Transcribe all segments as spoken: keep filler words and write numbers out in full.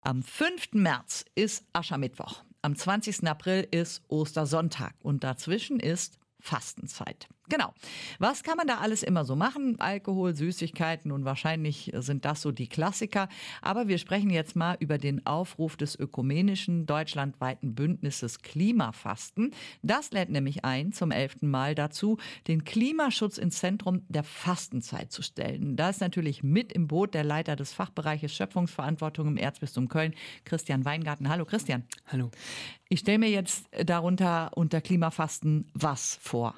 Am fünften März ist Aschermittwoch. Am zwanzigsten April ist Ostersonntag und dazwischen ist Fastenzeit. Genau. Was kann man da alles immer so machen? Alkohol, Süßigkeiten und wahrscheinlich sind das so die Klassiker. Aber wir sprechen jetzt mal über den Aufruf des ökumenischen deutschlandweiten Bündnisses Klimafasten. Das lädt nämlich ein, zum elften Mal dazu, den Klimaschutz ins Zentrum der Fastenzeit zu stellen. Da ist natürlich mit im Boot der Leiter des Fachbereiches Schöpfungsverantwortung im Erzbistum Köln, Christian Weingarten. Hallo Christian. Hallo. Ich stelle mir jetzt darunter unter Klimafasten was vor?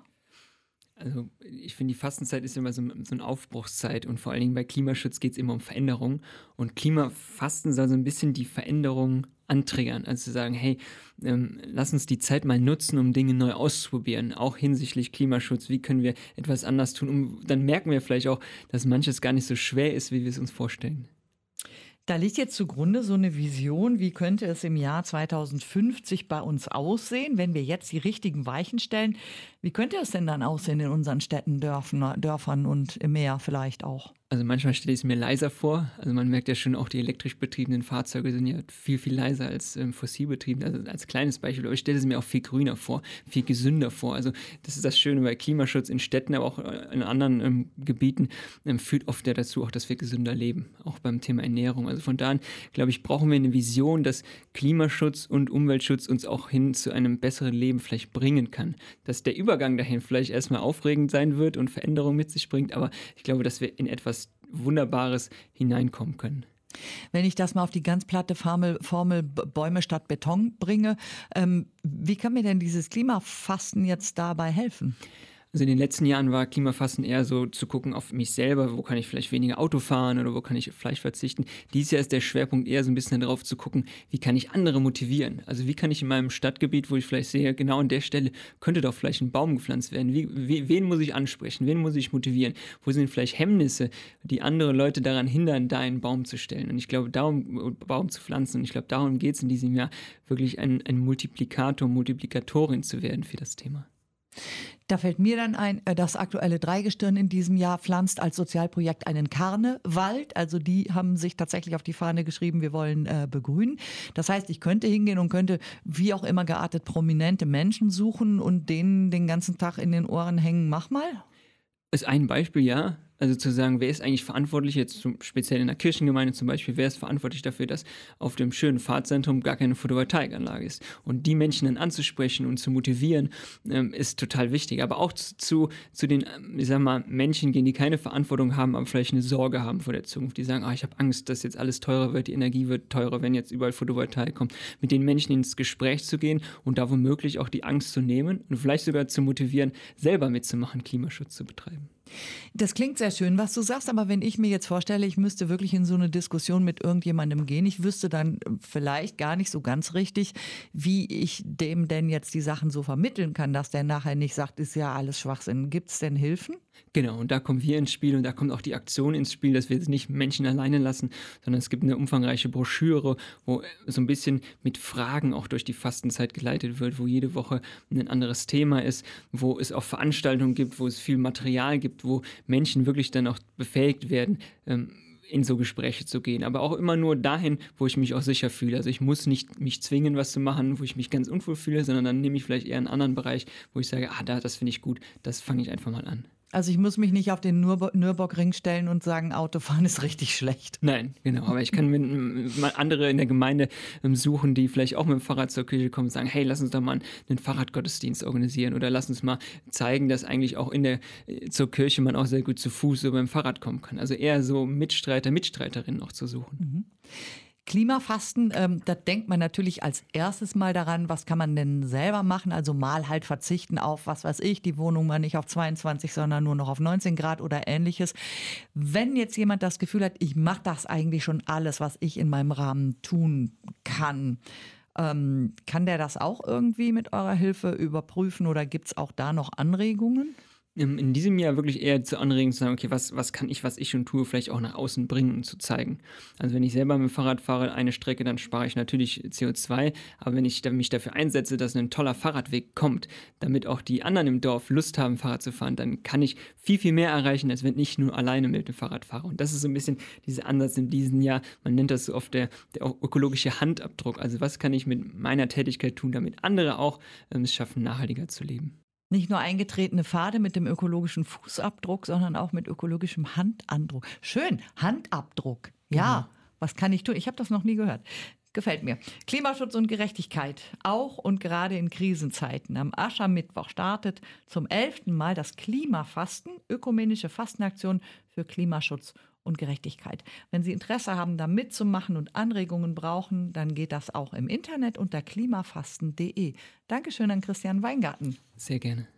Also ich finde, die Fastenzeit ist immer so, so eine Aufbruchszeit und vor allen Dingen bei Klimaschutz geht es immer um Veränderung und Klimafasten soll so ein bisschen die Veränderung antriggern, also zu sagen, hey, ähm, lass uns die Zeit mal nutzen, um Dinge neu auszuprobieren, auch hinsichtlich Klimaschutz, wie können wir etwas anders tun, um, dann merken wir vielleicht auch, dass manches gar nicht so schwer ist, wie wir es uns vorstellen. Da liegt jetzt zugrunde so eine Vision, wie könnte es im Jahr zweitausendfünfzig bei uns aussehen, wenn wir jetzt die richtigen Weichen stellen. Wie könnte es denn dann aussehen in unseren Städten, Dörfern, Dörfern und im Meer vielleicht auch? Also manchmal stelle ich es mir leiser vor. Also man merkt ja schon, auch die elektrisch betriebenen Fahrzeuge sind ja viel, viel leiser als ähm, fossil betrieben. Also als kleines Beispiel. Aber ich stelle es mir auch viel grüner vor, viel gesünder vor. Also das ist das Schöne bei Klimaschutz in Städten, aber auch in anderen ähm, Gebieten ähm, führt oft ja dazu, auch, dass wir gesünder leben. Auch beim Thema Ernährung. Also von daher, glaube ich, brauchen wir eine Vision, dass Klimaschutz und Umweltschutz uns auch hin zu einem besseren Leben vielleicht bringen kann. Dass der Übergang dahin vielleicht erstmal aufregend sein wird und Veränderung mit sich bringt. Aber ich glaube, dass wir in etwas Wunderbares hineinkommen können. Wenn ich das mal auf die ganz platte Formel, Formel Bäume statt Beton bringe, ähm, wie kann mir denn dieses Klimafasten jetzt dabei helfen? Also in den letzten Jahren war Klimafasten eher so zu gucken auf mich selber, wo kann ich vielleicht weniger Auto fahren oder wo kann ich auf Fleisch verzichten. Dieses Jahr ist der Schwerpunkt eher so ein bisschen darauf zu gucken, wie kann ich andere motivieren. Also wie kann ich in meinem Stadtgebiet, wo ich vielleicht sehe, genau an der Stelle könnte doch vielleicht ein Baum gepflanzt werden. Wie, wie, wen muss ich ansprechen, wen muss ich motivieren? Wo sind vielleicht Hemmnisse, die andere Leute daran hindern, da einen Baum zu stellen? Und ich glaube, darum, Baum zu pflanzen, und ich glaube, darum geht es in diesem Jahr, wirklich ein, ein Multiplikator, Multiplikatorin zu werden für das Thema. Da fällt mir dann ein, das aktuelle Dreigestirn in diesem Jahr pflanzt als Sozialprojekt einen Karnewald. Also die haben sich tatsächlich auf die Fahne geschrieben, wir wollen äh, begrünen. Das heißt, ich könnte hingehen und könnte wie auch immer geartet prominente Menschen suchen und denen den ganzen Tag in den Ohren hängen, mach mal. Ist ein Beispiel, ja. Also zu sagen, wer ist eigentlich verantwortlich, jetzt zum, speziell in der Kirchengemeinde zum Beispiel, wer ist verantwortlich dafür, dass auf dem schönen Pfarrzentrum gar keine Photovoltaikanlage ist. Und die Menschen dann anzusprechen und zu motivieren, ähm, ist total wichtig. Aber auch zu, zu den, ich sag mal, Menschen gehen, die keine Verantwortung haben, aber vielleicht eine Sorge haben vor der Zukunft. Die sagen, ah, ich habe Angst, dass jetzt alles teurer wird, die Energie wird teurer, wenn jetzt überall Photovoltaik kommt. Mit den Menschen ins Gespräch zu gehen und da womöglich auch die Angst zu nehmen und vielleicht sogar zu motivieren, selber mitzumachen, Klimaschutz zu betreiben. Das klingt sehr schön, was du sagst, aber wenn ich mir jetzt vorstelle, ich müsste wirklich in so eine Diskussion mit irgendjemandem gehen, ich wüsste dann vielleicht gar nicht so ganz richtig, wie ich dem denn jetzt die Sachen so vermitteln kann, dass der nachher nicht sagt, ist ja alles Schwachsinn. Gibt es denn Hilfen? Genau, und da kommen wir ins Spiel und da kommt auch die Aktion ins Spiel, dass wir jetzt nicht Menschen alleine lassen, sondern es gibt eine umfangreiche Broschüre, wo so ein bisschen mit Fragen auch durch die Fastenzeit geleitet wird, wo jede Woche ein anderes Thema ist, wo es auch Veranstaltungen gibt, wo es viel Material gibt, wo Menschen wirklich dann auch befähigt werden, in so Gespräche zu gehen, aber auch immer nur dahin, wo ich mich auch sicher fühle. Also ich muss nicht mich zwingen, was zu machen, wo ich mich ganz unwohl fühle, sondern dann nehme ich vielleicht eher einen anderen Bereich, wo ich sage, ah, da, das finde ich gut, das fange ich einfach mal an. Also ich muss mich nicht auf den Nürb- Nürburgring stellen und sagen, Autofahren ist richtig schlecht. Nein, genau. Aber ich kann mit, mal andere in der Gemeinde ähm, suchen, die vielleicht auch mit dem Fahrrad zur Kirche kommen und sagen, hey, lass uns doch mal einen Fahrradgottesdienst organisieren oder lass uns mal zeigen, dass eigentlich auch in der äh, zur Kirche man auch sehr gut zu Fuß oder beim Fahrrad kommen kann. Also eher so Mitstreiter, Mitstreiterinnen auch zu suchen. Mhm. Klimafasten, ähm, da denkt man natürlich als erstes mal daran, was kann man denn selber machen? Also mal halt verzichten auf, was weiß ich, die Wohnung mal nicht auf zweiundzwanzig, sondern nur noch auf neunzehn Grad oder ähnliches. Wenn jetzt jemand das Gefühl hat, ich mache das eigentlich schon alles, was ich in meinem Rahmen tun kann, ähm, kann der das auch irgendwie mit eurer Hilfe überprüfen oder gibt es auch da noch Anregungen? Ähm, in diesem Jahr wirklich eher zu anregen, zu sagen: „Okay, was was kann ich, was ich schon tue, vielleicht auch nach außen bringen und zu zeigen?“ Also, wenn ich selber mit dem Fahrrad fahre, eine Strecke, dann spare ich natürlich C O zwei, aber wenn ich da mich dafür einsetze, dass ein toller Fahrradweg kommt, damit auch die anderen im Dorf Lust haben, Fahrrad zu fahren, dann kann ich viel, viel mehr erreichen, als wenn ich nur alleine mit dem Fahrrad fahre. Und das ist so ein bisschen dieser Ansatz in diesem Jahr. Man nennt das so oft der der ö ökologische Handabdruck. Also, was kann ich mit meiner Tätigkeit tun, damit andere auch, ähm, es schaffen, nachhaltiger zu leben? Nicht nur eingetretene Pfade mit dem ökologischen Fußabdruck, sondern auch mit ökologischem Handabdruck. Schön, Handabdruck. Ja, Genau. was kann ich tun? Ich habe das noch nie gehört. Gefällt mir. Klimaschutz und Gerechtigkeit, auch und gerade in Krisenzeiten. Am Aschermittwoch startet zum elften Mal das Klimafasten, ökumenische Fastenaktion für Klimaschutz und Gerechtigkeit. Wenn Sie Interesse haben, da mitzumachen und Anregungen brauchen, dann geht das auch im Internet unter klimafasten punkt de. Dankeschön an Christian Weingarten. Sehr gerne.